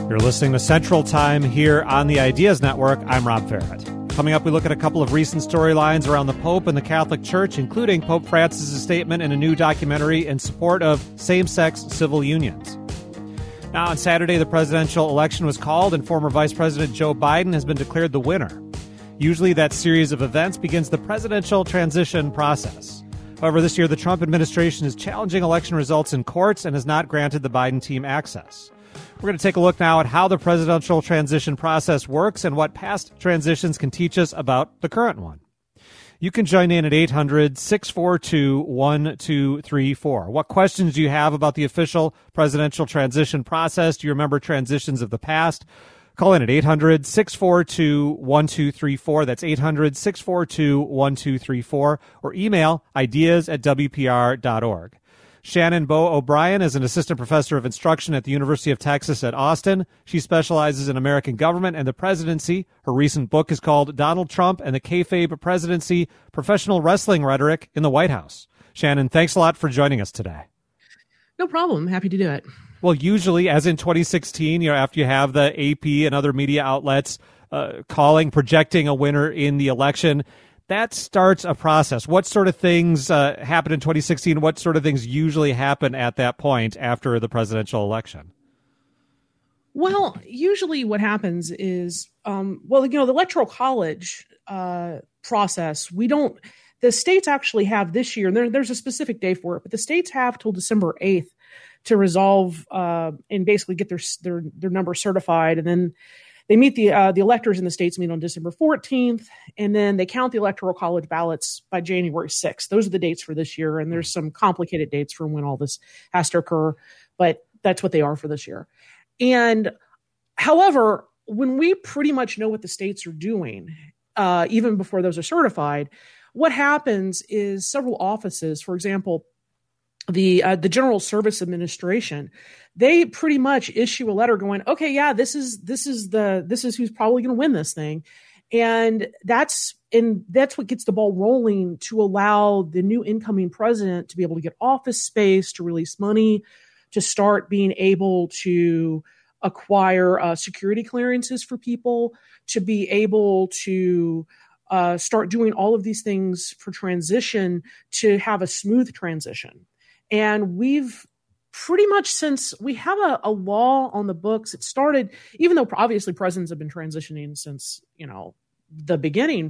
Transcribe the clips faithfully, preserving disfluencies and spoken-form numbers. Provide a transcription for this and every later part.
You're listening to Central Time here on the Ideas Network. I'm Rob Farrett. Coming up, we look at a couple of recent storylines around the Pope and the Catholic Church, including Pope Francis' statement in a new documentary in support of same-sex civil unions. Now, on Saturday, the presidential election was called, and former Vice President Joe Biden has been declared the winner. Usually, that series of events begins the presidential transition process. However, this year, the Trump administration is challenging election results in courts and has not granted the Biden team access. We're going to take a look now at how the presidential transition process works and what past transitions can teach us about the current one. You can join in at eight hundred, six four two, one two three four. What questions do you have about the official presidential transition process? Do you remember transitions of the past? Call in at eight hundred, six four two, one two three four. That's eight hundred, six four two, one two three four. Or email ideas at w p r dot org. Shannon Bowe O'Brien is an assistant professor of instruction at the University of Texas at Austin. She specializes in American government and the presidency. Her recent book is called Donald Trump and the Kayfabe Presidency, Professional Wrestling Rhetoric in the White House. Shannon, thanks a lot for joining us today. No problem. Happy to do it. Well, usually, as in twenty sixteen, you know, after you have the A P and other media outlets uh, calling, projecting a winner in the election, that starts a process. What sort of things uh, happened in twenty sixteen? What sort of things usually happen at that point after the presidential election? Well, usually what happens is, um, well, you know, the Electoral College uh, process, we don't, the states actually have this year, and there, there's a specific day for it, but the states have till December eighth to resolve uh, and basically get their, their, their number certified. And then They meet the uh, the electors in the states meet on December fourteenth, and then they count the Electoral College ballots by January sixth. Those are the dates for this year, and there's some complicated dates for when all this has to occur, but that's what they are for this year. And however, when we pretty much know what the states are doing, uh, even before those are certified, what happens is several offices, for example, the uh, the General Service Administration, they pretty much issue a letter going, okay, yeah, this is this is the this is who's probably going to win this thing, and that's and that's what gets the ball rolling to allow the new incoming president to be able to get office space, to release money, to start being able to acquire uh, security clearances for people, to be able to uh, start doing all of these things for transition, to have a smooth transition. And we've pretty much, since we have a, a law on the books, it started, even though obviously presidents have been transitioning since, you know, the beginning,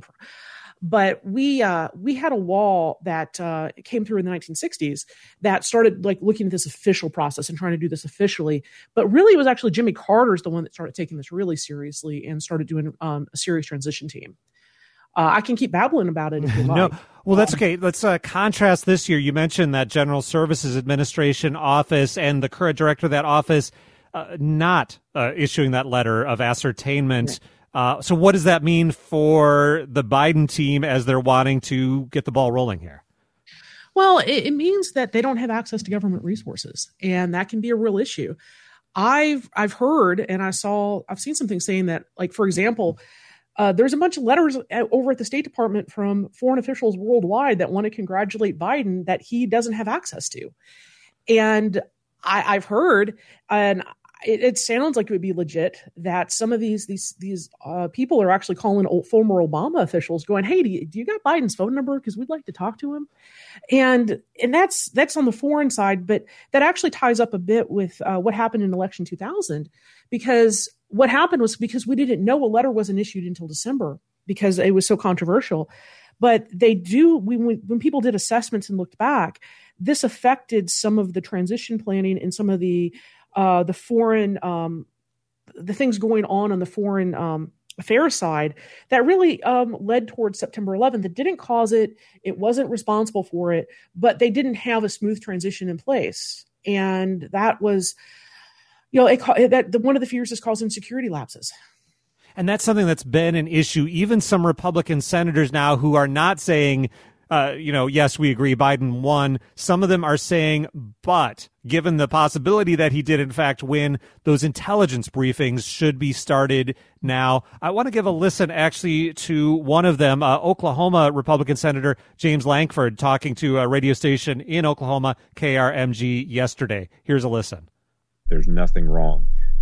but we uh, we had a law that uh, came through in the nineteen sixties that started like looking at this official process and trying to do this officially. But really, it was actually Jimmy Carter's the one that started taking this really seriously and started doing um, a serious transition team. Uh, I can keep babbling about it if you like. No, well, that's okay. Let's uh, contrast this year. You mentioned that General Services Administration office and the current director of that office uh, not uh, issuing that letter of ascertainment. Uh, so what does that mean for the Biden team as they're wanting to get the ball rolling here? Well, it, it means that they don't have access to government resources, and that can be a real issue. I've I've heard and I saw I've seen some things saying that, like, for example, Uh, there's a bunch of letters at, over at the State Department from foreign officials worldwide that want to congratulate Biden that he doesn't have access to. And I, I've heard, and it, it sounds like it would be legit, that some of these these these uh, people are actually calling old, former Obama officials going, hey, do you, do you got Biden's phone number? Because we'd like to talk to him. And and that's that's on the foreign side, but that actually ties up a bit with uh, what happened in election two thousand, because what happened was because we didn't know a letter wasn't issued until December because it was so controversial. But they do, when, when people did assessments and looked back, this affected some of the transition planning and some of the uh, the foreign, um, the things going on on the foreign um, affairs side that really um, led towards September eleventh. It didn't cause it. It wasn't responsible for it, but they didn't have a smooth transition in place. And that was, you know, it, that the, one of the fears is causing security lapses. And that's something that's been an issue. Even some Republican senators now who are not saying, uh, you know, yes, we agree, Biden won. Some of them are saying, but given the possibility that he did, in fact, win, those intelligence briefings should be started now. I want to give a listen, actually, to one of them, uh, Oklahoma Republican Senator James Lankford, talking to a radio station in Oklahoma, K R M G, yesterday. Here's a listen. There's nothing wrong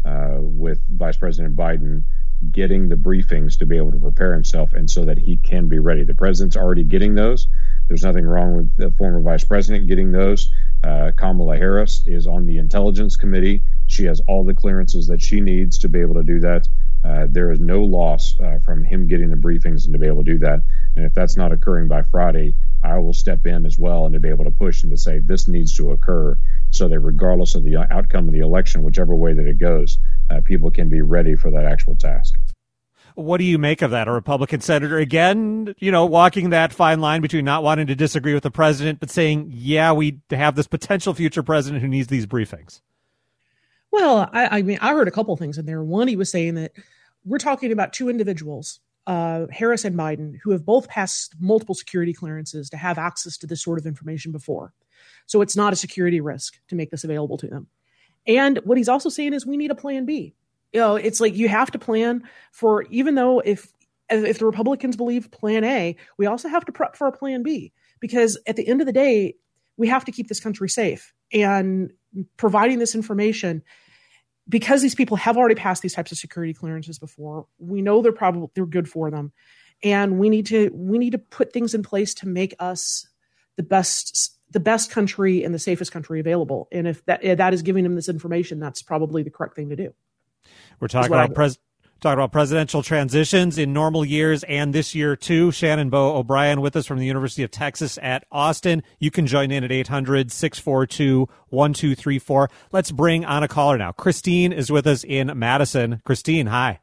uh, with Vice President Biden getting the briefings to be able to prepare himself and so that he can be ready. The president's already getting those. There's nothing wrong with the former vice president getting those. Uh, Kamala Harris is on the Intelligence Committee. She has all the clearances that she needs to be able to do that. Uh, there is no loss uh, from him getting the briefings and to be able to do that. And if that's not occurring by Friday, I will step in as well and to be able to push and to say this needs to occur so that regardless of the outcome of the election, whichever way that it goes, uh, people can be ready for that actual task. What do you make of that? A Republican senator, again, you know, walking that fine line between not wanting to disagree with the president, but saying, yeah, we have this potential future president who needs these briefings. Well, I, I mean, I heard a couple things in there. One, he was saying that we're talking about two individuals, uh, Harris and Biden, who have both passed multiple security clearances to have access to this sort of information before. So it's not a security risk to make this available to them. And what he's also saying is we need a plan B. You know, it's like you have to plan for, even though if if the Republicans believe plan A, we also have to prep for a plan B, because at the end of the day, we have to keep this country safe. And providing this information, because these people have already passed these types of security clearances before, we know they're probably they're good for them. And we need to we need to put things in place to make us the best the best country and the safest country available. And if that if that is giving them this information, that's probably the correct thing to do. We're talking about pres- talking about presidential transitions in normal years and this year too. Shannon Bowe O'Brien with us from the University of Texas at Austin. You can join in at eight hundred, six four two, one two three four. Let's bring on a caller now. Christine is with us in Madison. Christine, hi.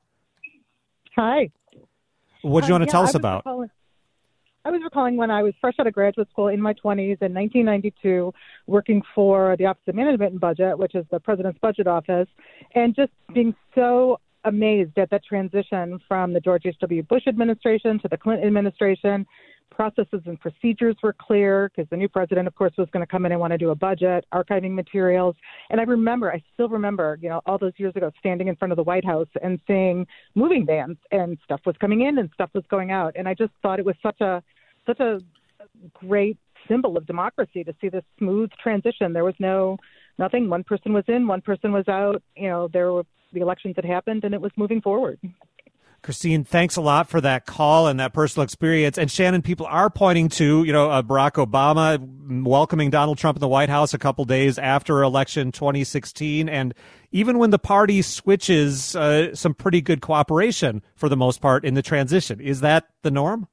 Hi. What do you uh, want to yeah, tell us I about? Recalling, I was recalling when I was fresh out of graduate school in my twenties in nineteen ninety-two, working for the Office of Management and Budget, which is the President's Budget Office, and just being so amazed at that transition from the George H W. Bush administration to the Clinton administration. Processes and procedures were clear because the new president, of course, was going to come in and want to do a budget, archiving materials. And I remember, I still remember, you know, all those years ago, standing in front of the White House and seeing moving vans and stuff was coming in and stuff was going out. And I just thought it was such a such a great symbol of democracy to see this smooth transition. There was no nothing. One person was in, one person was out. You know, there were the elections had happened and it was moving forward. Christine, thanks a lot for that call and that personal experience. And Shannon, people are pointing to, you know, uh, Barack Obama welcoming Donald Trump in the White House a couple days after election twenty sixteen. And even when the party switches, uh, some pretty good cooperation for the most part in the transition. Is that the norm?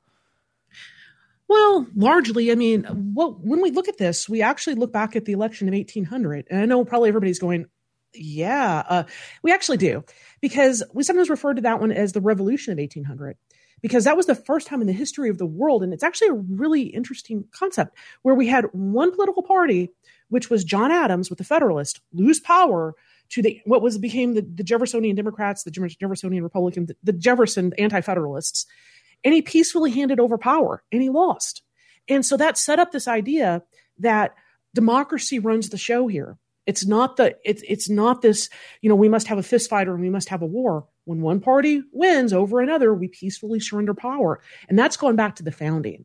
Well, largely, I mean, what, when we look at this, we actually look back at the election of eighteen hundred. And I know probably everybody's going, yeah, uh, we actually do, because we sometimes refer to that one as the revolution of eighteen hundred, because that was the first time in the history of the world. And it's actually a really interesting concept where we had one political party, which was John Adams with the Federalists, lose power to the what was became the, the Jeffersonian Democrats, the Jeffersonian Republicans, the, the Jefferson anti-Federalists. And he peacefully handed over power and he lost. And so that set up this idea that democracy runs the show here. It's not the it's it's not this, you know, we must have a fist fight or we must have a war. When one party wins over another, we peacefully surrender power. And that's going back to the founding.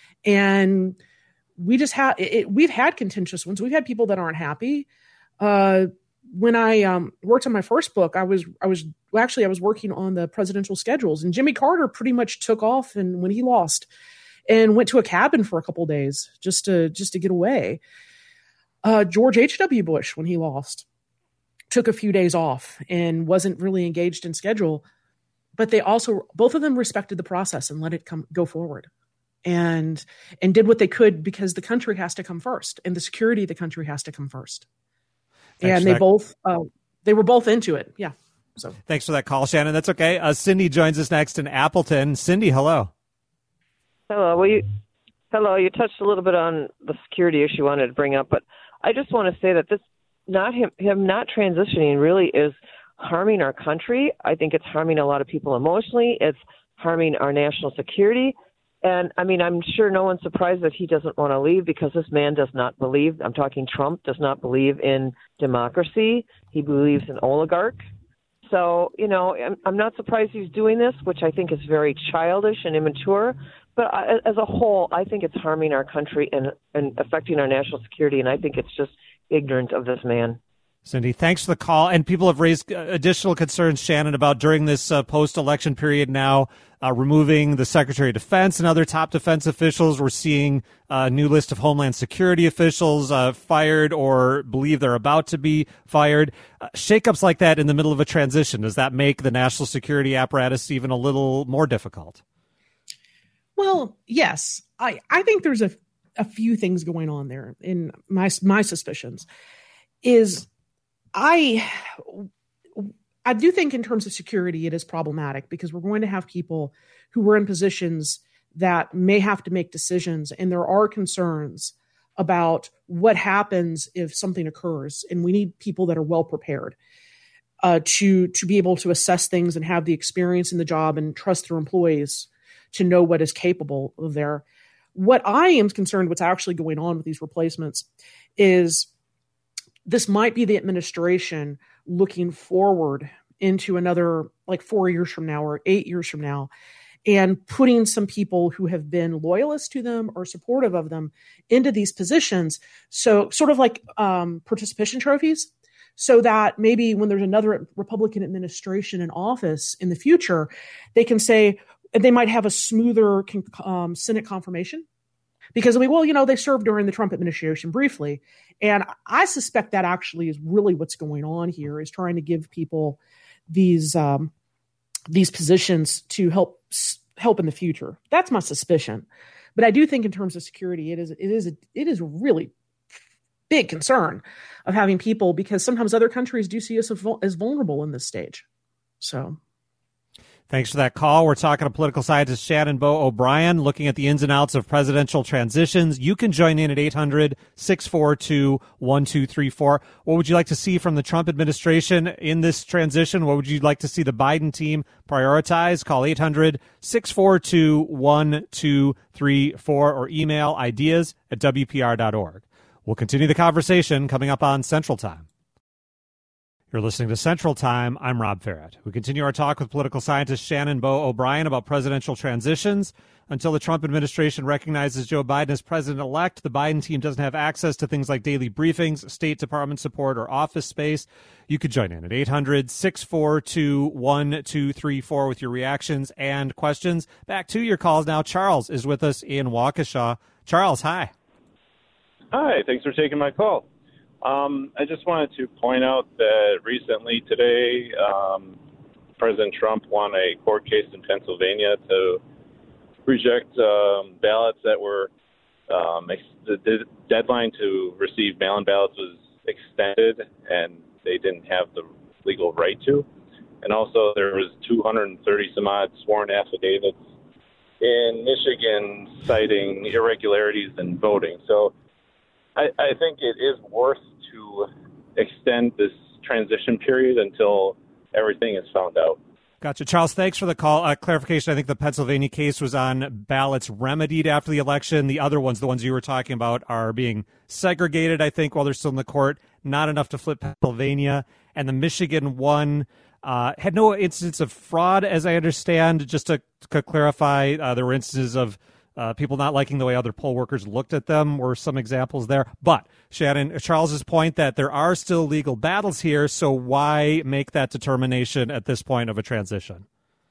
And we just have it, we've had contentious ones. We've had people that aren't happy. Uh, when I um, worked on my first book, I was I was well, actually I was working on the presidential schedules, and Jimmy Carter pretty much took off and when he lost and went to a cabin for a couple of days just to just to get away. Uh, George H W. Bush, when he lost, took a few days off and wasn't really engaged in schedule. But they also, both of them respected the process and let it come go forward, and and did what they could because the country has to come first, and the security of the country has to come first. Thanks and they that. both uh, they were both into it. Yeah. So thanks for that call, Shannon. That's okay. Uh, Cindy joins us next in Appleton. Cindy, hello. Hello. Well, you, hello. You touched a little bit on the security issue you wanted to bring up, but I just want to say that this, not him, him not transitioning really is harming our country. I think it's harming a lot of people emotionally. It's harming our national security. And, I mean, I'm sure no one's surprised that he doesn't want to leave because this man does not believe, I'm talking Trump, does not believe in democracy. He believes in oligarch. So, you know, I'm, I'm not surprised he's doing this, which I think is very childish and immature. But I, as a whole, I think it's harming our country and, and affecting our national security, and I think it's just ignorant of this man. Cindy, thanks for the call. And people have raised additional concerns, Shannon, about during this uh, post-election period now, uh, removing the Secretary of Defense and other top defense officials. We're seeing a new list of Homeland Security officials uh, fired or believe they're about to be fired. Uh, shakeups like that in the middle of a transition, does that make the national security apparatus even a little more difficult? Well, yes. I, I think there's a, a few things going on there in my my suspicions is I I do think in terms of security, it is problematic because we're going to have people who were in positions that may have to make decisions. And there are concerns about what happens if something occurs. And we need people that are well prepared uh, to, to be able to assess things and have the experience in the job and trust their employees to know what is capable of there. What I am concerned what's actually going on with these replacements is this might be the administration looking forward into another like four years from now or eight years from now and putting some people who have been loyalists to them or supportive of them into these positions. So sort of like um, participation trophies, so that maybe when there's another Republican administration in office in the future, they can say they might have a smoother um, Senate confirmation. Because, I mean, well, you know, they served during the Trump administration briefly. And I suspect that actually is really what's going on here, is trying to give people these um, these positions to help help in the future. That's my suspicion. But I do think in terms of security, it is it is a, it is a really big concern of having people, because sometimes other countries do see us as vulnerable in this stage. So. Thanks for that call. We're talking to political scientist Shannon Bowe O'Brien, looking at the ins and outs of presidential transitions. You can join in at eight hundred, six four two, one two three four. What would you like to see from the Trump administration in this transition? What would you like to see the Biden team prioritize? Call eight hundred, six four two, one two three four or email ideas at W P R dot org. We'll continue the conversation coming up on Central Time. You're listening to Central Time. I'm Rob Ferret. We continue our talk with political scientist Shannon Bowe O'Brien about presidential transitions. Until the Trump administration recognizes Joe Biden as president-elect, the Biden team doesn't have access to things like daily briefings, State Department support, or office space. You could join in at eight hundred, six four two, one two three four with your reactions and questions. Back to your calls now. Charles is with us in Waukesha. Charles, hi. Hi, thanks for taking my call. Um, I just wanted to point out that recently today, um, President Trump won a court case in Pennsylvania to reject um, ballots that were um, ex- the, the deadline to receive mail-in ballots was extended, and they didn't have the legal right to. And also, there was two hundred thirty some odd sworn affidavits in Michigan citing irregularities in voting. So I, I think it is worth to extend this transition period until everything is found out. Gotcha. Charles, thanks for the call. Uh, clarification, I think the Pennsylvania case was on ballots remedied after the election. The other ones, the ones you were talking about, are being segregated, I think, while they're still in the court. Not enough to flip Pennsylvania. And the Michigan one uh, had no instance of fraud, as I understand. Just to, to clarify, uh, there were instances of Uh, people not liking the way other poll workers looked at them were some examples there. But Shannon, Charles's point that there are still legal battles here, so why make that determination at this point of a transition?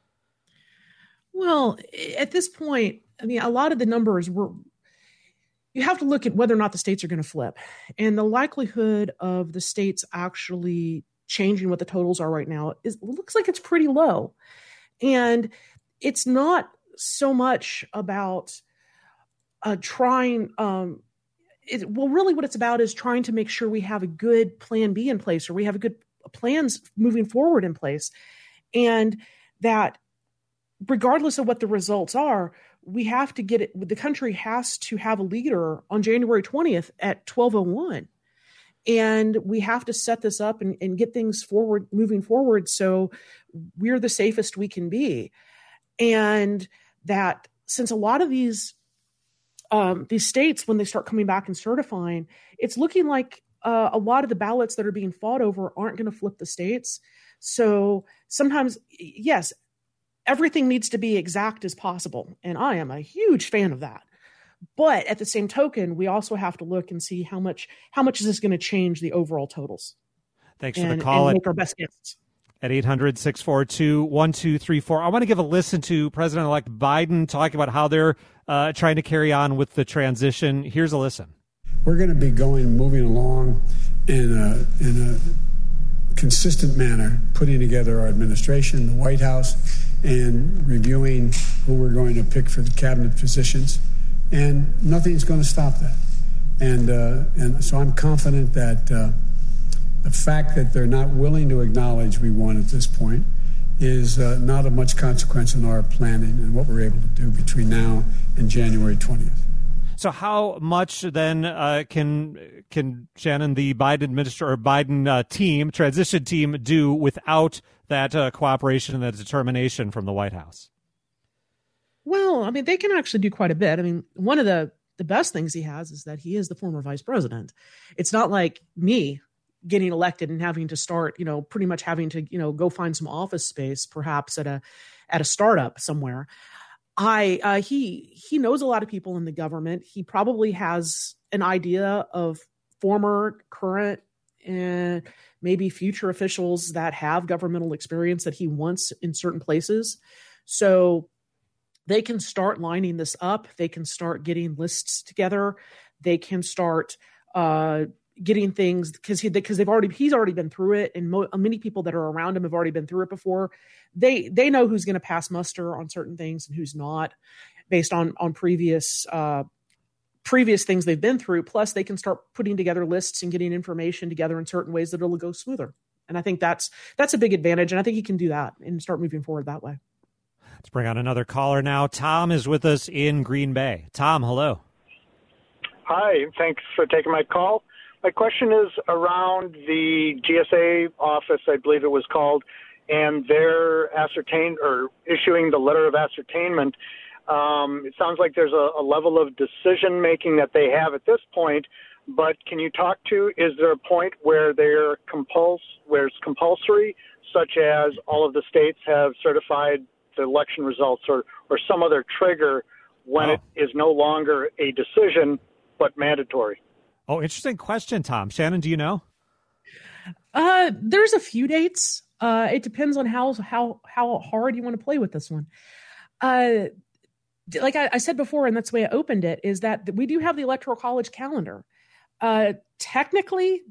Well, at this point, I mean, a lot of the numbers were, you have to look at whether or not the states are going to flip. And the likelihood of the states actually changing what the totals are right now is looks like it's pretty low. And it's not so much about uh, trying, um, it, well, really what it's about is trying to make sure we have a good plan B in place, or we have a good plans moving forward in place. And that regardless of what the results are, we have to get it, the country has to have a leader on January twentieth at twelve oh one. And we have to set this up and, and get things forward, moving forward, so we're the safest we can be. And that since a lot of these um, these states, when they start coming back and certifying, it's looking like uh, a lot of the ballots that are being fought over aren't going to flip the states. So sometimes, yes, everything needs to be exact as possible. And I am a huge fan of that. But at the same token, we also have to look and see how much how much is this going to change the overall totals. Thanks and, for the call. And make our best guesses. At eight hundred, six four two, one two three four. I want to give a listen to President-elect Biden talking about how they're uh, trying to carry on with the transition. Here's a listen. We're going to be going, moving along in a, in a consistent manner, putting together our administration, the White House, and reviewing who we're going to pick for the cabinet positions. And nothing's going to stop that. And, uh, and so I'm confident that uh, the fact that they're not willing to acknowledge we won at this point is uh, not of much consequence in our planning and what we're able to do between now and January twentieth. So how much then uh, can can Shannon, the Biden administration or Biden uh, team, transition team, do without that uh, cooperation and that determination from the White House? Well, I mean, they can actually do quite a bit. I mean, one of the, the best things he has is that he is the former vice president. It's not like me getting elected and having to start, you know, pretty much having to, you know, go find some office space, perhaps at a at a startup somewhere. I uh, he he knows a lot of people in the government. He probably has an idea of former, current, and maybe future officials that have governmental experience that he wants in certain places. So they can start lining this up. They can start getting lists together. They can start uh, getting things because he because they've already he's already been through it, and mo- many people that are around him have already been through it before. They they know who's going to pass muster on certain things and who's not, based on on previous uh, previous things they've been through. Plus, they can start putting together lists and getting information together in certain ways that it'll go smoother. And I think that's that's a big advantage, and I think he can do that and start moving forward that way. Let's bring on another caller now. Tom is with us in Green Bay. Tom, hello. Hi, thanks for taking my call. My question is around the G S A office, I believe it was called, and their ascertain or issuing the letter of ascertainment. Um, it sounds like there's a, a level of decision making that they have at this point, but can you talk to, is there a point where they're compuls, where it's compulsory, such as all of the states have certified the election results, or, or some other trigger when oh. it is no longer a decision but mandatory? Oh, interesting question, Tom. Shannon, do you know? Uh, there's a few dates. Uh, it depends on how how how hard you want to play with this one. Uh, like I, I said before, and that's the way I opened it, is that we do have the Electoral College calendar. Uh, technically,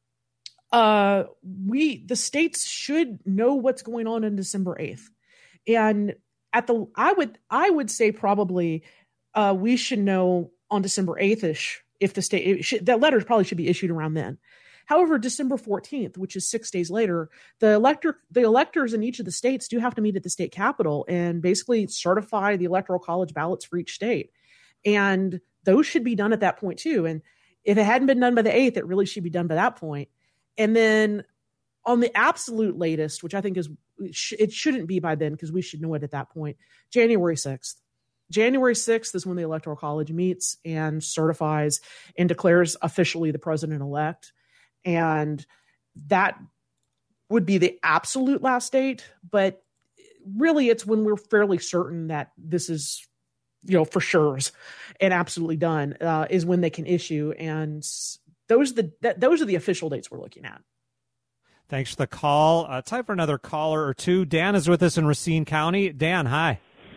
uh, we the states should know what's going on on December eighth, and at the I would I would say probably uh, we should know on December eighth-ish. If the state it should, that letter probably should be issued around then. However, December fourteenth, which is six days later, the elector the electors in each of the states do have to meet at the state capitol and basically certify the Electoral College ballots for each state. And those should be done at that point too. And if it hadn't been done by the eighth, it really should be done by that point. And then on the absolute latest, which I think is it shouldn't be by then because we should know it at that point, January sixth. January sixth is when the Electoral College meets and certifies and declares officially the president-elect. And that would be the absolute last date. But really, it's when we're fairly certain that this is, you know, for sure and absolutely done, uh, is when they can issue. And those are the, that, those are the official dates we're looking at. Thanks for the call. Uh, time for another caller or two. Dan is with us in Racine County. Dan, hi.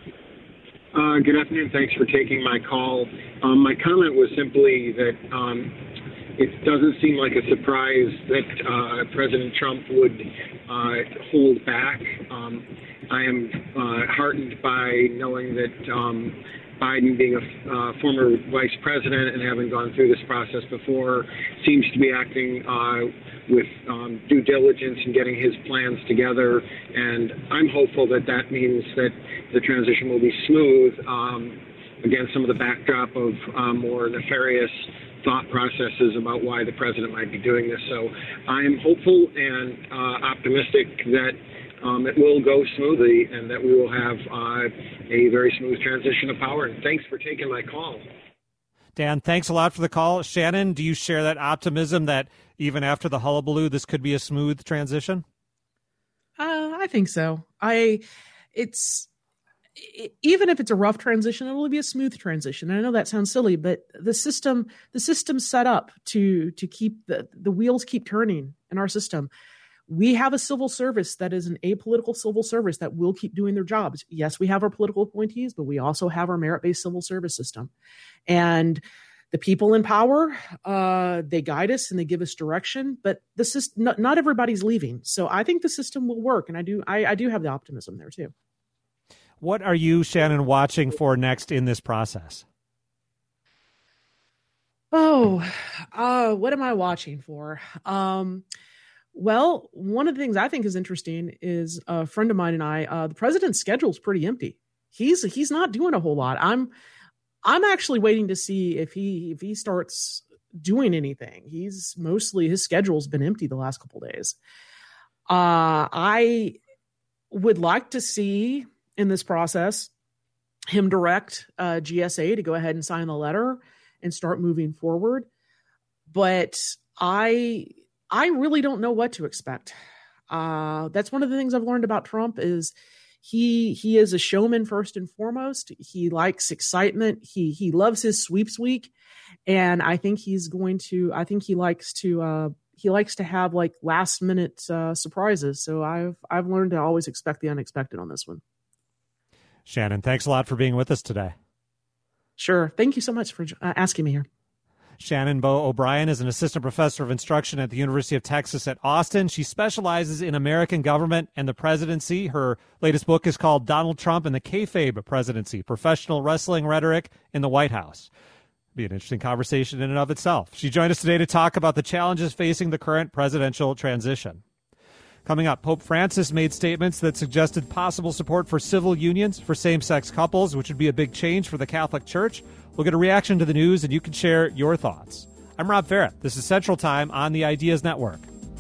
Uh, good afternoon. Thanks for taking my call. Um, my comment was simply that um, it doesn't seem like a surprise that uh, President Trump would uh, hold back. Um, I am uh, heartened by knowing that um, Biden, being a uh, former vice president and having gone through this process before, seems to be acting uh, with um, due diligence and getting his plans together. And I'm hopeful that that means that the transition will be smooth. Um, again, some of the backdrop of uh, more nefarious thought processes about why the president might be doing this. So I'm hopeful and uh, optimistic that um, it will go smoothly and that we will have uh, a very smooth transition of power. And thanks for taking my call. Dan, thanks a lot for the call. Shannon, do you share that optimism that even after the hullabaloo, this could be a smooth transition? Uh, I think so. I, it's, even if it's a rough transition, it'll be a smooth transition. And I know that sounds silly, but the system, the system's set up to to keep the, the wheels keep turning in our system. We have a civil service that is an apolitical civil service that will keep doing their jobs. Yes, we have our political appointees, but we also have our merit-based civil service system. And the people in power, uh, they guide us and they give us direction, but the system, not, not everybody's leaving. So I think the system will work. And I do, I, I do have the optimism there too. What are you, Shannon, watching for next in this process? Oh, uh, what am I watching for? Um, well, one of the things I think is interesting is a friend of mine and I, uh, the president's schedule is pretty empty. He's, he's not doing a whole lot. I'm, I'm actually waiting to see if he, if he starts doing anything. He's mostly, his schedule's been empty the last couple of days. Uh, I would like to see in this process him direct uh, G S A to go ahead and sign the letter and start moving forward. But I, I really don't know what to expect. Uh, that's one of the things I've learned about Trump is he, he is a showman first and foremost. He likes excitement. He, he loves his sweeps week. And I think he's going to, I think he likes to, uh, he likes to have like last minute uh, surprises. So I've, I've learned to always expect the unexpected on this one. Shannon, thanks a lot for being with us today. Sure. Thank you so much for uh, asking me here. Shannon Bowe O'Brien is an assistant professor of instruction at the University of Texas at Austin. She specializes in American government and the presidency. Her latest book is called Donald Trump and the Kayfabe Presidency, Professional Wrestling Rhetoric in the White House. Be an interesting conversation in and of itself. She joined us today to talk about the challenges facing the current presidential transition. Coming up, Pope Francis made statements that suggested possible support for civil unions for same-sex couples, which would be a big change for the Catholic Church. We'll get a reaction to the news, and you can share your thoughts. I'm Rob Ferrett. This is Central Time on the Ideas Network.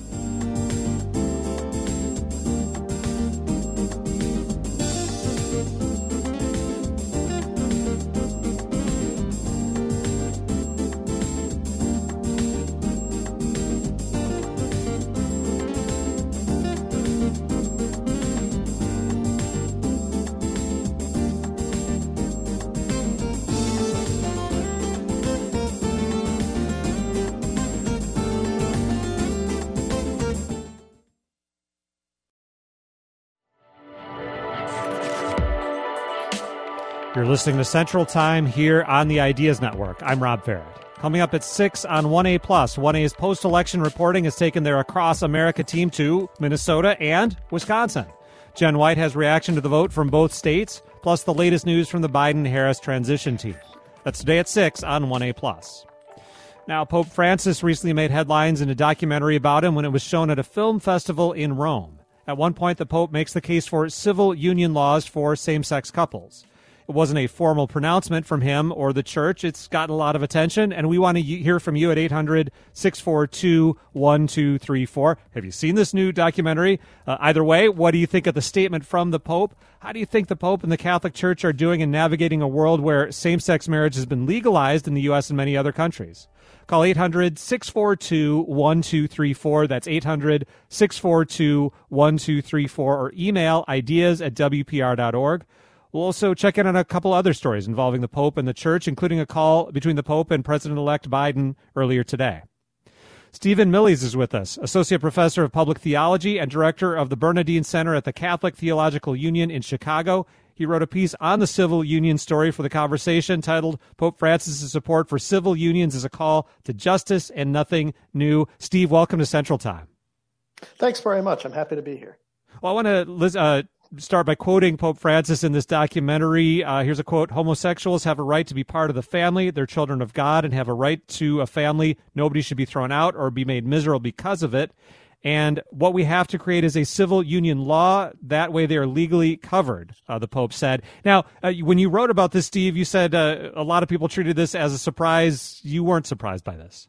You're listening to Central Time here on the Ideas Network. I'm Rob Ferrett. Coming up at six on one A plus, one A's post-election reporting has taken their Across America team to Minnesota and Wisconsin. Jen White has reaction to the vote from both states, plus the latest news from the Biden-Harris transition team. That's today at six on one A plus. Now, Pope Francis recently made headlines in a documentary about him when it was shown at a film festival in Rome. At one point, the Pope makes the case for civil union laws for same-sex couples. It wasn't a formal pronouncement from him or the church. It's gotten a lot of attention, and we want to hear from you at eight hundred, six four two, one two three four. Have you seen this new documentary? Uh, either way, what do you think of the statement from the Pope? How do you think the Pope and the Catholic Church are doing in navigating a world where same-sex marriage has been legalized in the U S and many other countries? Call eight hundred, six four two, one two three four. That's eight hundred, six four two, one two three four, or email ideas at w p r dot org. We'll also check in on a couple other stories involving the Pope and the Church, including a call between the Pope and President-elect Biden earlier today. Stephen Millies is with us, Associate Professor of Public Theology and Director of the Bernardine Center at the Catholic Theological Union in Chicago. He wrote a piece on the civil union story for The Conversation titled Pope Francis' Support for Civil Unions is a Call to Justice and Nothing New. Steve, welcome to Central Time. Thanks very much. I'm happy to be here. Well, I want to uh, start by quoting Pope Francis in this documentary. Uh, here's a quote: "Homosexuals have a right to be part of the family. They're children of God and have a right to a family. Nobody should be thrown out or be made miserable because of it. And what we have to create is a civil union law. That way they are legally covered," uh, the Pope said. Now, uh, when you wrote about this, Steve, you said uh, a lot of people treated this as a surprise. You weren't surprised by this.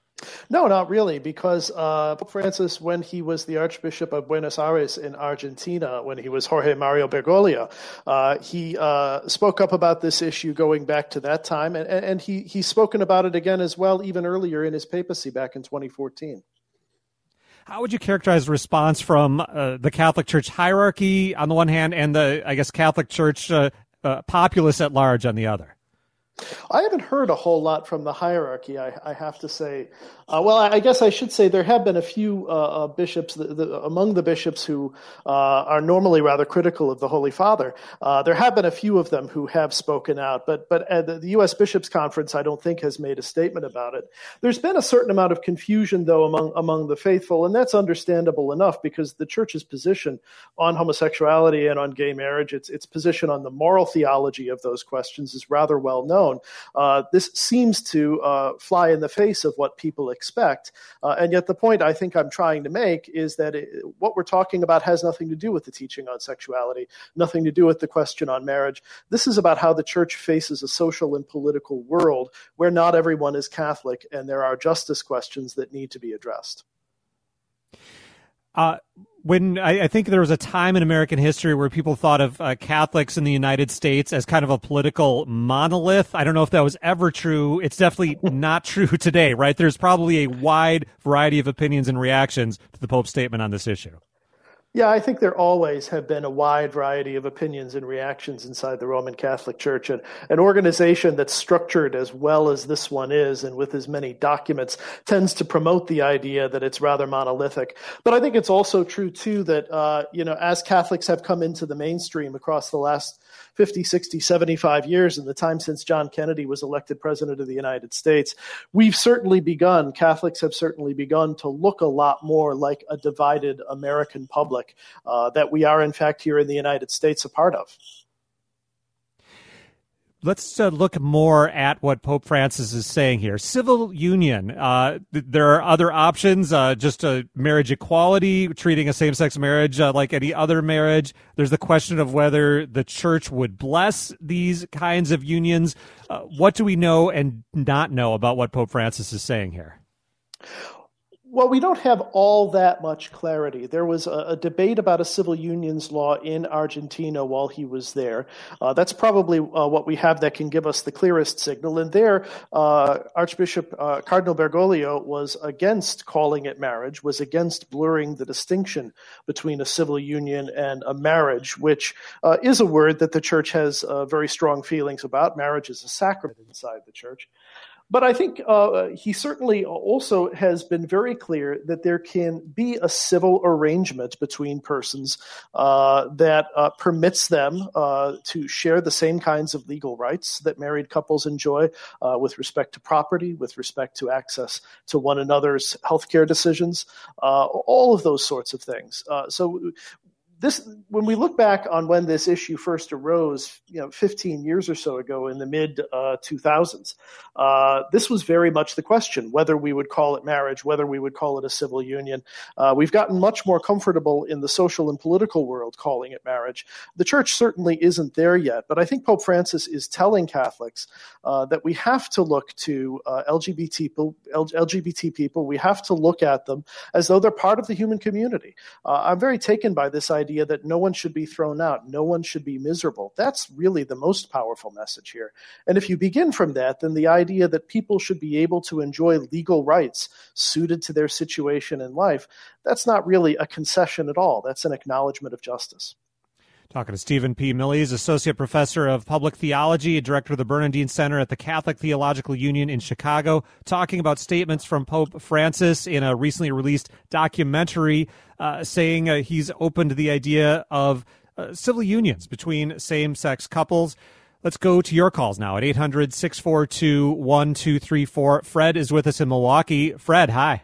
No, not really, because uh, Pope Francis, when he was the Archbishop of Buenos Aires in Argentina, when he was Jorge Mario Bergoglio, uh, he uh, spoke up about this issue going back to that time, and, and he he's spoken about it again as well, even earlier in his papacy back in twenty fourteen. How would you characterize the response from uh, the Catholic Church hierarchy on the one hand and the, I guess, Catholic Church uh, uh, populace at large on the other? I haven't heard a whole lot from the hierarchy, I, I have to say. Uh, well, I guess I should say there have been a few uh, uh, bishops, the, the, among the bishops who uh, are normally rather critical of the Holy Father. Uh, there have been a few of them who have spoken out, but but uh, the, the U S Bishops' Conference, I don't think, has made a statement about it. There's been a certain amount of confusion, though, among among the faithful, and that's understandable enough because the Church's position on homosexuality and on gay marriage, its its position on the moral theology of those questions is rather well known. Uh, this seems to uh, fly in the face of what people expect. Uh, and yet the point I think I'm trying to make is that it, what we're talking about has nothing to do with the teaching on sexuality, nothing to do with the question on marriage. This is about how the Church faces a social and political world where not everyone is Catholic, and there are justice questions that need to be addressed. Uh, when I, I think there was a time in American history where people thought of uh, Catholics in the United States as kind of a political monolith. I don't know if that was ever true. It's definitely not true today, right? There's probably a wide variety of opinions and reactions to the Pope's statement on this issue. Yeah, I think there always have been a wide variety of opinions and reactions inside the Roman Catholic Church. And an organization that's structured as well as this one is and with as many documents tends to promote the idea that it's rather monolithic. But I think it's also true, too, that, uh, you know, as Catholics have come into the mainstream across the last fifty, sixty, seventy-five years in the time since John Kennedy was elected president of the United States, we've certainly begun, Catholics have certainly begun to look a lot more like a divided American public uh, that we are, in fact, here in the United States a part of. Let's uh, look more at what Pope Francis is saying here. Civil union. Uh, th- there are other options, uh, just uh, marriage equality, treating a same-sex marriage uh, like any other marriage. There's the question of whether the Church would bless these kinds of unions. Uh, what do we know and not know about what Pope Francis is saying here? Well, we don't have all that much clarity. There was a, a debate about a civil unions law in Argentina while he was there. Uh, that's probably uh, what we have that can give us the clearest signal. And there, uh, Archbishop uh, Cardinal Bergoglio was against calling it marriage, was against blurring the distinction between a civil union and a marriage, which uh, is a word that the Church has uh, very strong feelings about. Marriage is a sacrament inside the Church. But I think uh, he certainly also has been very clear that there can be a civil arrangement between persons uh, that uh, permits them uh, to share the same kinds of legal rights that married couples enjoy uh, with respect to property, with respect to access to one another's healthcare decisions, uh, all of those sorts of things. Uh, so This, when we look back on when this issue first arose, you know, fifteen years or so ago in the mid uh, two thousands, uh, this was very much the question, whether we would call it marriage, whether we would call it a civil union. Uh, we've gotten much more comfortable in the social and political world calling it marriage. The Church certainly isn't there yet, but I think Pope Francis is telling Catholics uh, that we have to look to uh, L G B T people, L G B T people. We have to look at them as though they're part of the human community. Uh, I'm very taken by this idea that no one should be thrown out, no one should be miserable. That's really the most powerful message here. And if you begin from that, then the idea that people should be able to enjoy legal rights suited to their situation in life, that's not really a concession at all. That's an acknowledgement of justice. Talking to Stephen P. Millies, Associate Professor of Public Theology and Director of the Bernardine Center at the Catholic Theological Union in Chicago, talking about statements from Pope Francis in a recently released documentary uh, saying uh, he's open to the idea of uh, civil unions between same-sex couples. Let's go to your calls now at eight hundred, six four two, one two three four. Fred is with us in Milwaukee. Fred, hi.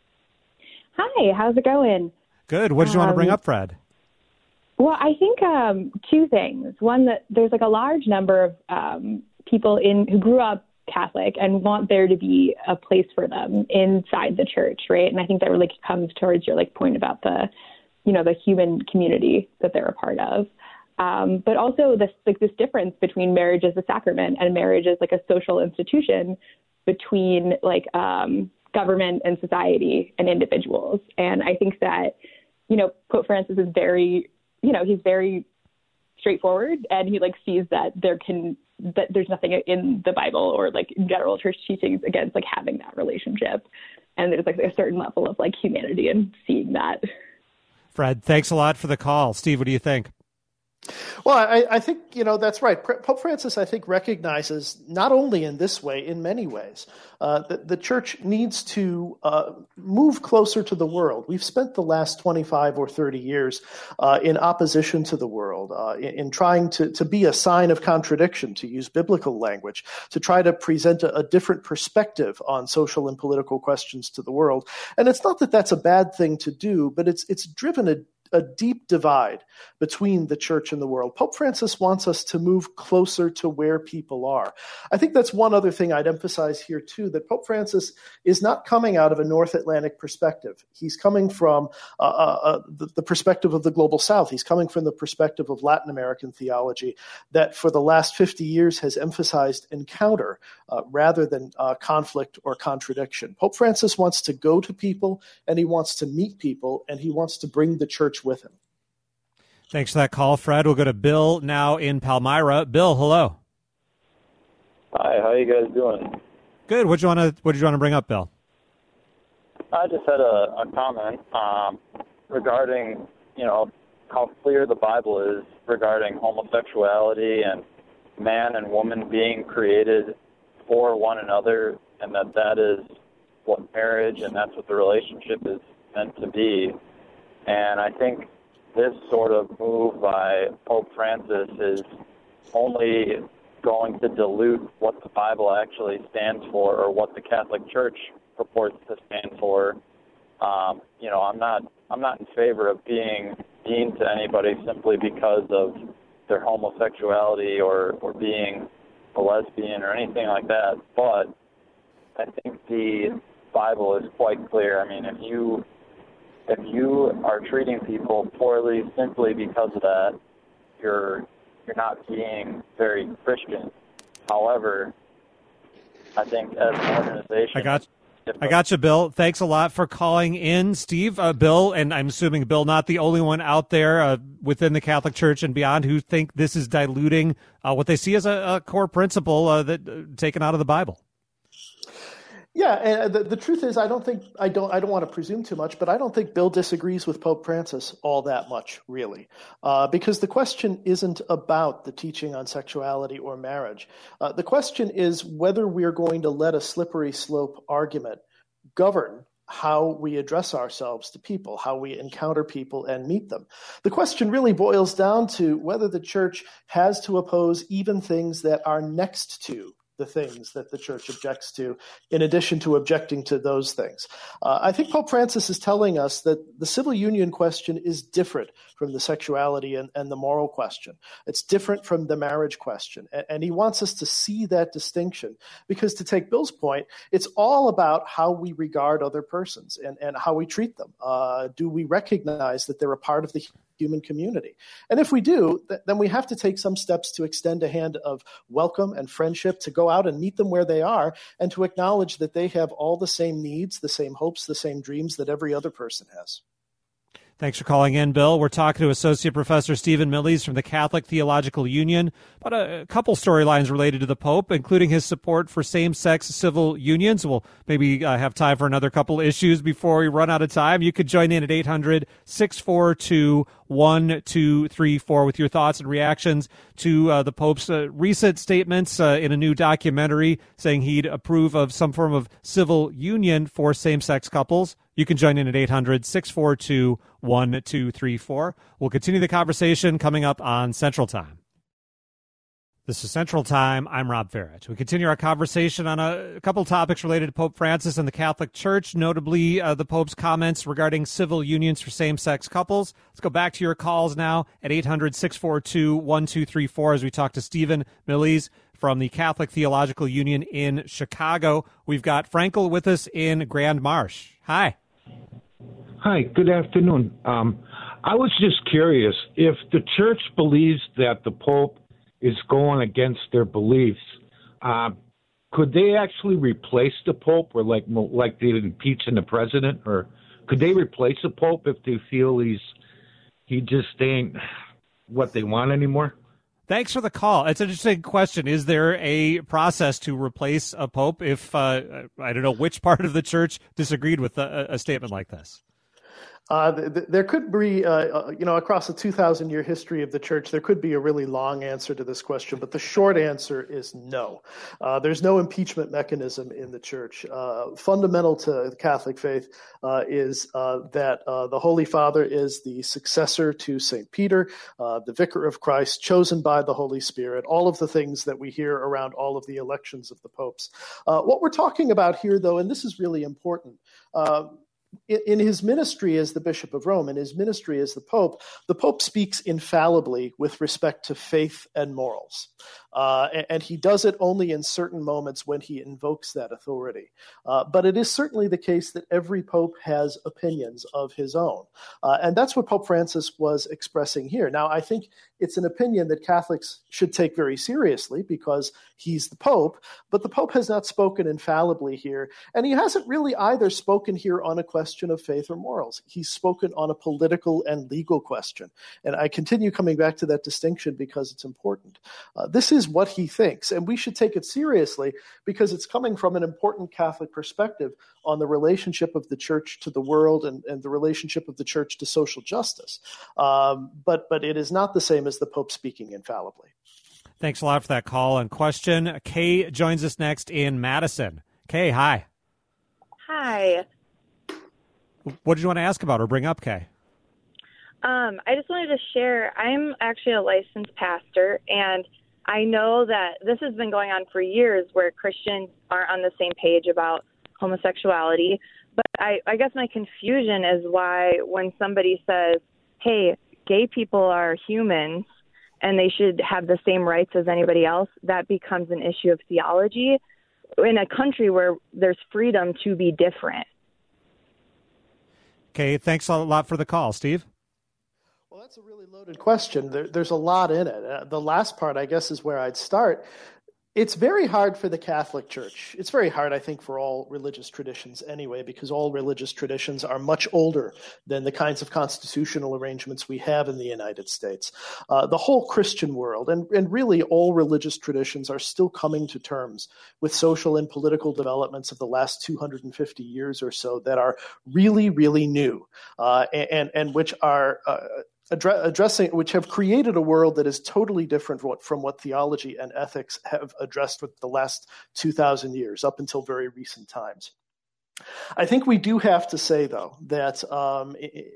Hi, how's it going? Good. What did you um, want to bring up, Fred? Well, I think um, two things. One, that there's like a large number of um, people in who grew up Catholic and want there to be a place for them inside the Church, right? And I think that really comes towards your like point about the, you know, the human community that they're a part of. Um, but also this like this difference between marriage as a sacrament and marriage as like a social institution between like um, government and society and individuals. And I think that, you know, Pope Francis is very you know, he's very straightforward, and he like sees that there can that there's nothing in the Bible or like general Church teachings against like having that relationship. And there's like a certain level of like humanity in seeing that. Fred, thanks a lot for the call. Steve, what do you think? Well, I, I think, you know, that's right. Pope Francis, I think, recognizes not only in this way, in many ways, uh, that the church needs to uh, move closer to the world. We've spent the last twenty-five or thirty years uh, in opposition to the world, uh, in, in trying to, to be a sign of contradiction, to use biblical language, to try to present a, a different perspective on social and political questions to the world. And it's not that that's a bad thing to do, but it's it's driven a a deep divide between the church and the world. Pope Francis wants us to move closer to where people are. I think that's one other thing I'd emphasize here, too, that Pope Francis is not coming out of a North Atlantic perspective. He's coming from uh, uh, the, the perspective of the global South. He's coming from the perspective of Latin American theology that for the last fifty years has emphasized encounter uh, rather than uh, conflict or contradiction. Pope Francis wants to go to people, and he wants to meet people, and he wants to bring the church with him. Thanks for that call, Fred. We'll go to Bill now in Palmyra. Bill, hello. Hi, how you guys doing? Good. What did you want to What did you want to bring up, Bill? I just had a, a comment um, regarding, you know, how clear the Bible is regarding homosexuality and man and woman being created for one another, and that that is what marriage and that's what the relationship is meant to be. And I think this sort of move by Pope Francis is only going to dilute what the Bible actually stands for or what the Catholic Church purports to stand for. Um, you know, I'm not I'm not in favor of being mean to anybody simply because of their homosexuality or, or being a lesbian or anything like that. But I think the Bible is quite clear. I mean, if you If you are treating people poorly simply because of that, you're you're not being very Christian. However, I think as an organization, I got, I got you, Bill. Thanks a lot for calling in, Steve. Uh, Bill, and I'm assuming Bill, not the only one out there uh, within the Catholic Church and beyond who think this is diluting uh, what they see as a, a core principle uh, that uh, taken out of the Bible. Yeah, and the, the truth is, I don't think I don't I don't want to presume too much, but I don't think Bill disagrees with Pope Francis all that much, really, uh, because the question isn't about the teaching on sexuality or marriage. Uh, the question is whether we are going to let a slippery slope argument govern how we address ourselves to people, how we encounter people and meet them. The question really boils down to whether the church has to oppose even things that are next to the things that the church objects to, in addition to objecting to those things. Uh, I think Pope Francis is telling us that the civil union question is different from the sexuality and, and the moral question. It's different from the marriage question. And, and he wants us to see that distinction because, to take Bill's point, it's all about how we regard other persons and, and how we treat them. Uh, do we recognize that they're a part of the human community? And if we do, th- then we have to take some steps to extend a hand of welcome and friendship, to go out and meet them where they are, and to acknowledge that they have all the same needs, the same hopes, the same dreams that every other person has. Thanks for calling in, Bill. We're talking to Associate Professor Stephen Millies from the Catholic Theological Union about a couple storylines related to the Pope, including his support for same-sex civil unions. We'll maybe uh, have time for another couple issues before we run out of time. You could join in at eight hundred, six four two, one two three four with your thoughts and reactions to uh, the Pope's uh, recent statements uh, in a new documentary saying he'd approve of some form of civil union for same-sex couples. You can join in at eight hundred, six four two, one two three four. We'll continue the conversation coming up on Central Time. This is Central Time. I'm Rob Farrett. We continue our conversation on a, a couple topics related to Pope Francis and the Catholic Church, notably uh, the Pope's comments regarding civil unions for same-sex couples. Let's go back to your calls now at eight hundred, six four two, one two three four as we talk to Stephen Millies from the Catholic Theological Union in Chicago. We've got Frankel with us in Grand Marsh. Hi. Hi, good afternoon. Um, I was just curious, if the church believes that the Pope is going against their beliefs, uh, could they actually replace the Pope, or like like they impeaching the president, or could they replace the Pope if they feel he's he just ain't what they want anymore? Thanks for the call. It's an interesting question. Is there a process to replace a pope if, uh, I don't know, which part of the church disagreed with a, a statement like this? Uh, th- there could be, uh, you know, across the two thousand year history of the church, there could be a really long answer to this question, but the short answer is no. Uh, there's no impeachment mechanism in the church. Uh, fundamental to the Catholic faith uh, is uh, that uh, the Holy Father is the successor to Saint Peter, uh, the vicar of Christ, chosen by the Holy Spirit, all of the things that we hear around all of the elections of the popes. Uh, what we're talking about here, though, and this is really important, uh, in his ministry as the Bishop of Rome, in his ministry as the Pope, the Pope speaks infallibly with respect to faith and morals. Uh, and, and he does it only in certain moments when he invokes that authority. Uh, but it is certainly the case that every Pope has opinions of his own. Uh, and that's what Pope Francis was expressing here. Now, I think it's an opinion that Catholics should take very seriously because he's the Pope, but the Pope has not spoken infallibly here. And he hasn't really either spoken here on a question of faith or morals. He's spoken on a political and legal question. And I continue coming back to that distinction because it's important. Uh, this is what he thinks, and we should take it seriously because it's coming from an important Catholic perspective on the relationship of the church to the world and, and the relationship of the church to social justice. Um, but but it is not the same as the Pope speaking infallibly. Thanks a lot for that call and question. Kay joins us next in Madison. Kay, hi. Hi. What did you want to ask about or bring up, Kay? Um, I just wanted to share, I'm actually a licensed pastor, and I know that this has been going on for years where Christians aren't on the same page about homosexuality. But I, I guess my confusion is why when somebody says, hey, gay people are humans and they should have the same rights as anybody else, that becomes an issue of theology in a country where there's freedom to be different. Okay, thanks a lot for the call. Steve? Well, that's a really loaded question. There, there's a lot in it. Uh, the last part, I guess, is where I'd start. It's very hard for the Catholic Church. It's very hard, I think, for all religious traditions anyway, because all religious traditions are much older than the kinds of constitutional arrangements we have in the United States. Uh, the whole Christian world, and, and really all religious traditions, are still coming to terms with social and political developments of the last two hundred fifty years or so that are really, really new, uh, and, and which are uh, addressing, which have created a world that is totally different from what, from what theology and ethics have addressed for the last two thousand years, up until very recent times. I think we do have to say, though, that um, it,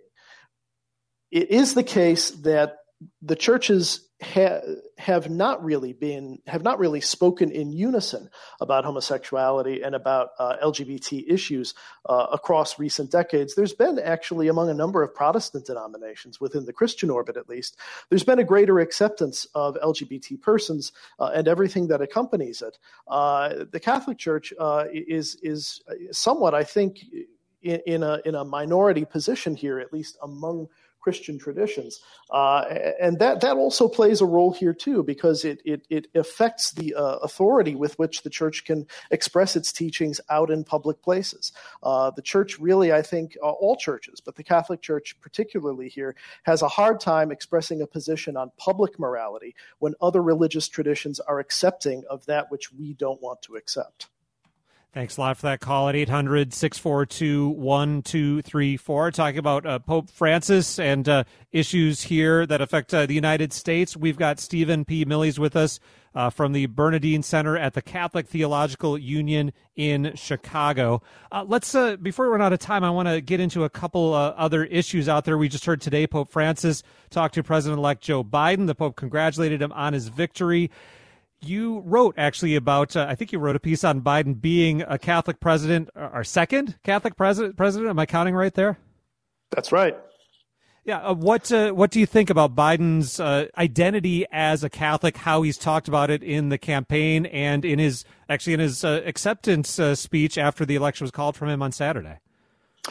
it is the case that the churches ha- have not really been, have not really spoken in unison about homosexuality and about uh, L G B T issues uh, across recent decades. There's been actually, among a number of Protestant denominations, within the Christian orbit at least, there's been a greater acceptance of L G B T persons uh, and everything that accompanies it. Uh, the Catholic Church uh, is is somewhat, I think, in, in a in a minority position here, at least among Christian traditions. Uh, and that, that also plays a role here too, because it, it, it affects the uh, authority with which the church can express its teachings out in public places. Uh, the church really, I think, uh, all churches, but the Catholic Church particularly here, has a hard time expressing a position on public morality when other religious traditions are accepting of that which we don't want to accept. Thanks a lot for that call at eight hundred, six four two, one two three four. Talking about uh, Pope Francis and uh, issues here that affect uh, the United States. We've got Stephen P. Millies with us uh, from the Bernardine Center at the Catholic Theological Union in Chicago. Uh, let's, uh, before we run out of time, I want to get into a couple uh, other issues out there. We just heard today Pope Francis talk to President-elect Joe Biden. The Pope congratulated him on his victory. You wrote actually about, uh, I think you wrote a piece on Biden being a Catholic president, our second Catholic president. President, am I counting right there? That's right. Yeah. Uh, what uh, What do you think about Biden's uh, identity as a Catholic? How he's talked about it in the campaign and in his actually in his uh, acceptance uh, speech after the election was called from him on Saturday?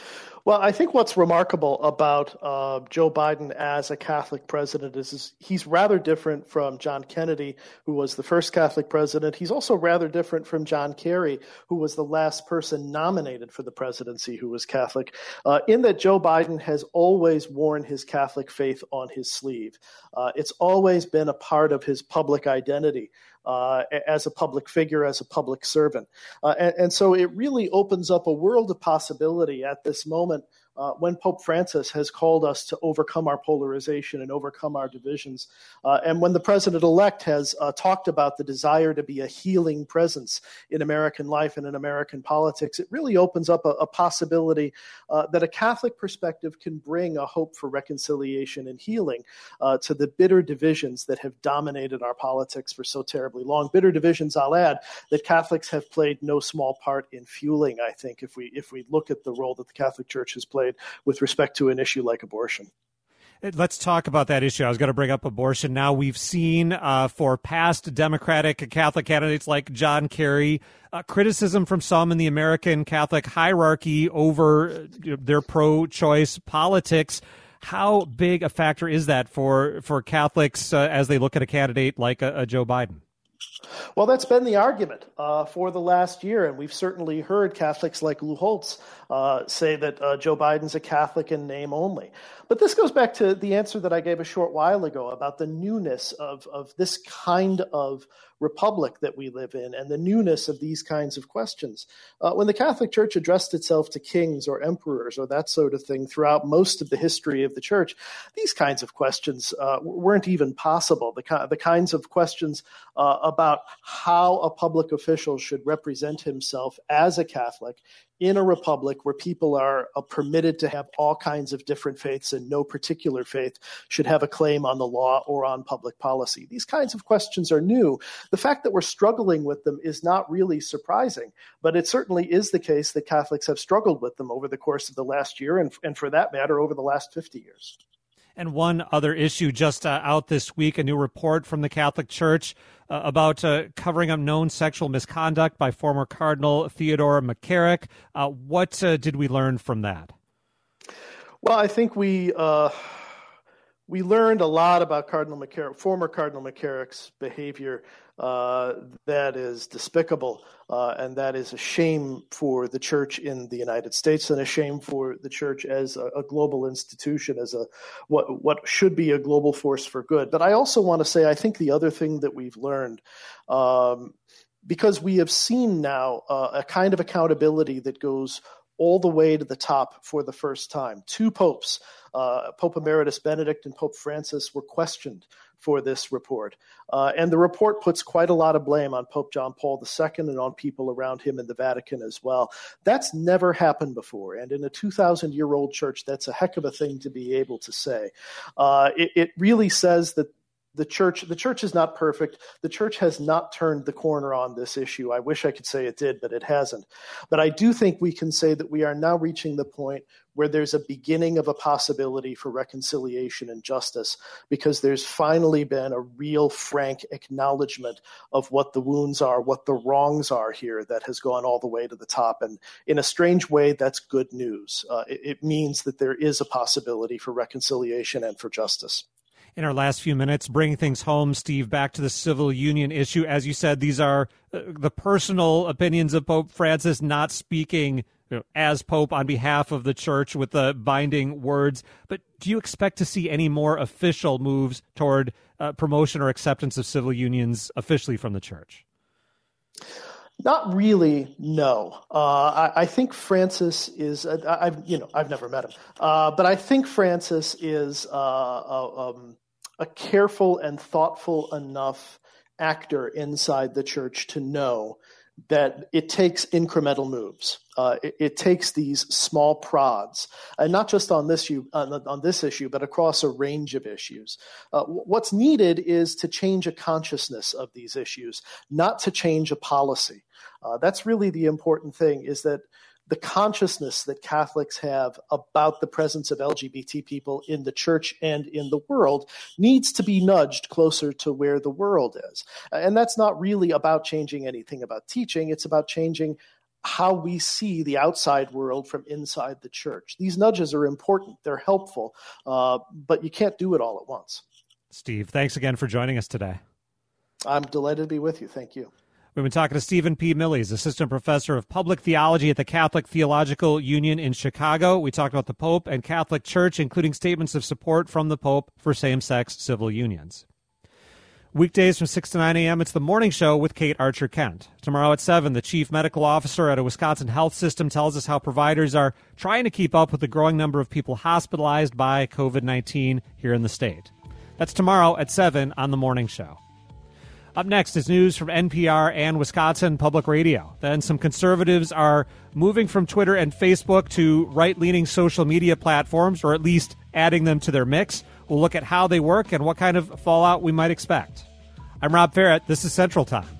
Well, I think what's remarkable about uh, Joe Biden as a Catholic president is, is he's rather different from John Kennedy, who was the first Catholic president. He's also rather different from John Kerry, who was the last person nominated for the presidency who was Catholic, uh, in that Joe Biden has always worn his Catholic faith on his sleeve. Uh, it's always been a part of his public identity. Uh, as a public figure, as a public servant. Uh, and, and so it really opens up a world of possibility at this moment uh, when Pope Francis has called us to overcome our polarization and overcome our divisions. Uh, and when the president-elect has uh, talked about the desire to be a healing presence in American life and in American politics, it really opens up a, a possibility uh, that a Catholic perspective can bring a hope for reconciliation and healing uh, to the bitter divisions that have dominated our politics for so terribly long. Bitter divisions, I'll add, that Catholics have played no small part in fueling, I think, if we if we look at the role that the Catholic Church has played with respect to an issue like abortion. Let's talk about that issue. I was going to bring up abortion. Now, we've seen uh, for past Democratic Catholic candidates like John Kerry, uh, criticism from some in the American Catholic hierarchy over uh, their pro-choice politics. How big a factor is that for, for Catholics uh, as they look at a candidate like a, a Joe Biden? Well, that's been the argument uh, for the last year, and we've certainly heard Catholics like Lou Holtz uh, say that uh, Joe Biden's a Catholic in name only. But this goes back to the answer that I gave a short while ago about the newness of, of this kind of republic that we live in and the newness of these kinds of questions. Uh, when the Catholic Church addressed itself to kings or emperors or that sort of thing throughout most of the history of the Church, these kinds of questions uh, weren't even possible. The, the kinds of questions uh, about how a public official should represent himself as a Catholic in a republic where people are uh, permitted to have all kinds of different faiths and no particular faith should have a claim on the law or on public policy. These kinds of questions are new. The fact that we're struggling with them is not really surprising, but it certainly is the case that Catholics have struggled with them over the course of the last year and, and for that matter, over the last fifty years. And one other issue just uh, out this week, a new report from the Catholic Church uh, about uh, covering up known sexual misconduct by former Cardinal Theodore McCarrick. Uh, what uh, did we learn from that? Well, I think we uh, we learned a lot about Cardinal McCarrick, former Cardinal McCarrick's behavior uh, that is despicable, uh, and that is a shame for the Church in the United States and a shame for the Church as a, a global institution, as a what what should be a global force for good. But I also want to say, I think the other thing that we've learned, um, because we have seen now uh, a kind of accountability that goes all the way to the top for the first time. Two popes, uh, Pope Emeritus Benedict and Pope Francis, were questioned for this report. Uh, and the report puts quite a lot of blame on Pope John Paul the Second and on people around him in the Vatican as well. That's never happened before. And in a two thousand year old church, that's a heck of a thing to be able to say. Uh, it, it really says that The church, the church is not perfect. The church has not turned the corner on this issue. I wish I could say it did, but it hasn't. But I do think we can say that we are now reaching the point where there's a beginning of a possibility for reconciliation and justice, because there's finally been a real frank acknowledgement of what the wounds are, what the wrongs are here that has gone all the way to the top. And in a strange way, that's good news. Uh, it, it means that there is a possibility for reconciliation and for justice. In our last few minutes, bring things home, Steve, back to the civil union issue. As you said, these are uh, the personal opinions of Pope Francis, not speaking you know, as Pope on behalf of the Church with the binding words. But do you expect to see any more official moves toward uh, promotion or acceptance of civil unions officially from the Church? Not really, no. Uh, I, I think Francis is. Uh, I've you know I've never met him, uh, but I think Francis is uh, a, um, a careful and thoughtful enough actor inside the Church to know that it takes incremental moves. Uh, it, it takes these small prods, and not just on this issue, on, on this issue, but across a range of issues. Uh, what's needed is to change a consciousness of these issues, not to change a policy. Uh, that's really the important thing, is that the consciousness that Catholics have about the presence of L G B T people in the Church and in the world needs to be nudged closer to where the world is. And that's not really about changing anything about teaching. It's about changing how we see the outside world from inside the church. These nudges are important. They're helpful, uh, but you can't do it all at once. Steve, thanks again for joining us today. I'm delighted to be with you. Thank you. We've been talking to Stephen P. Millies, Assistant Professor of Public Theology at the Catholic Theological Union in Chicago. We talked about the Pope and Catholic Church, including statements of support from the Pope for same-sex civil unions. Weekdays from six to nine a.m., it's The Morning Show with Kate Archer-Kent. Tomorrow at seven, the Chief Medical Officer at a Wisconsin health system tells us how providers are trying to keep up with the growing number of people hospitalized by covid nineteen here in the state. That's tomorrow at seven on The Morning Show. Up next is news from N P R and Wisconsin Public Radio. Then some conservatives are moving from Twitter and Facebook to right-leaning social media platforms, or at least adding them to their mix. We'll look at how they work and what kind of fallout we might expect. I'm Rob Ferrett. This is Central Time.